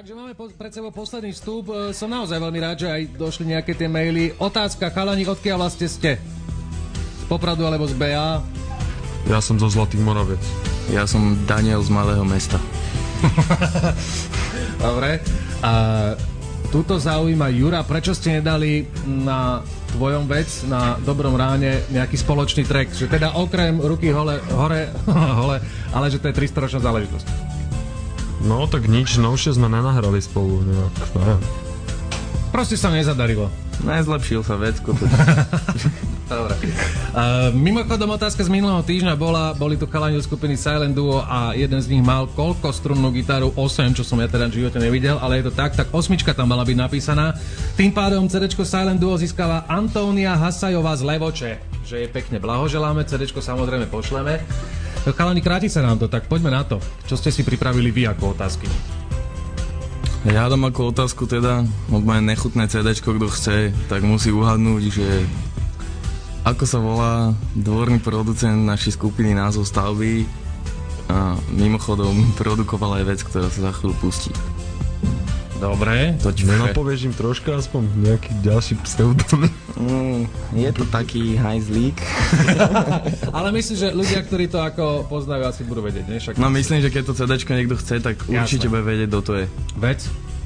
Takže máme pred sebou posledný vstup. Som naozaj veľmi rád, že aj došli nejaké tie maily. Otázka, chalani, odkiaľ vlastne ste? Z Popradu alebo z BA? Ja som zo Zlatých Moraviec. Ja som Daniel z Malého mesta. Dobre. A tuto zaujíma Jura, prečo ste nedali na tvojom vec, na Dobrom ráne, nejaký spoločný track? Že teda okrem ruky hore, ale že to je 300-ročná záležitosť. No, tak nič novšie sme nenahrali spolu nejak, neviem. Proste sa nezadarilo. Nezlepšil sa vecko. Dobre. Mimochodom, otázka z minulého týždňa boli tu chalani do skupiny Silent Duo a jeden z nich mal koľkostrunnú gitaru? 8, čo som ja teda v živote nevidel, ale je to tak 8 tam mala byť napísaná. Tým pádom CDčko Silent Duo získava Antónia Hasajová z Levoče, že je pekne blahoželáme, CDčko samozrejme pošleme. Chalani, kráti sa nám to, tak poďme na to. Čo ste si pripravili vy ako otázky? Ja dám ako otázku teda od moje nechutné CDčko, kto chce, tak musí uhadnúť, že ako sa volá dvorný producent našej skupiny Názov stavby a mimochodom produkoval aj vec, ktorá sa za chvíľu pustí. Dobre. Nenapovieš im troška aspoň nejaký ďalší pseudonym? Je to taký hajzlík. Ale myslím, že ľudia, ktorí to ako poznajú, asi budú vedieť, ne? Však no myslím, že keď to CDčko niekto chce, tak určite bude vedieť, kto to je. Vec?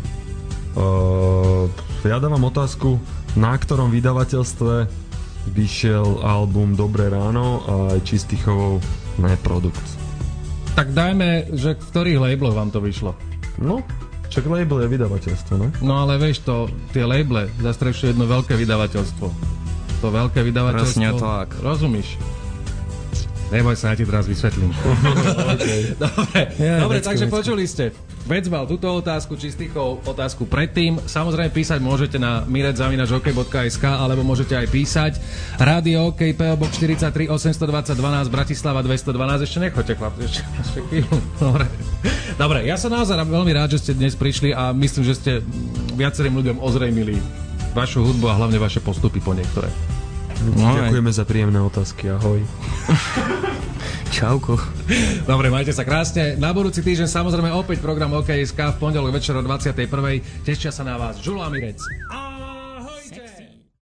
Ja dávam otázku, na ktorom vydavateľstve vyšiel album Dobré ráno a aj Čistýchovou Neprodukt. Tak dajme, že v ktorých labloch vám to vyšlo? No, však label je vydavateľstvo, ne? No ale vieš to, tie labele zastrešujú jedno veľké vydavateľstvo. To veľké vydavateľstvo... Presne tak. Rozumíš? Neboj sa, ja ti teraz vysvetlím. Okay. Dobre, takže počuli ste. Vec mal túto otázku, Čistýchov otázku predtým. Samozrejme písať môžete na mirec@ok.sk alebo môžete aj písať Radio OK, PO Box 43 820 12 Bratislava 212. Ešte nechoďte, chlapci, ešte chvíľu. Dobre, ja som naozaj veľmi rád, že ste dnes prišli a myslím, že ste viacerým ľuďom ozrejmili vašu hudbu a hlavne vaše postupy po niektoré. No, ďakujeme za príjemné otázky, ahoj. Čauko. Dobre, majte sa krásne. Na budúci týždeň samozrejme opäť program OK.sk v pondelok večer o 21. Tešia sa na vás Žulo a Mirec.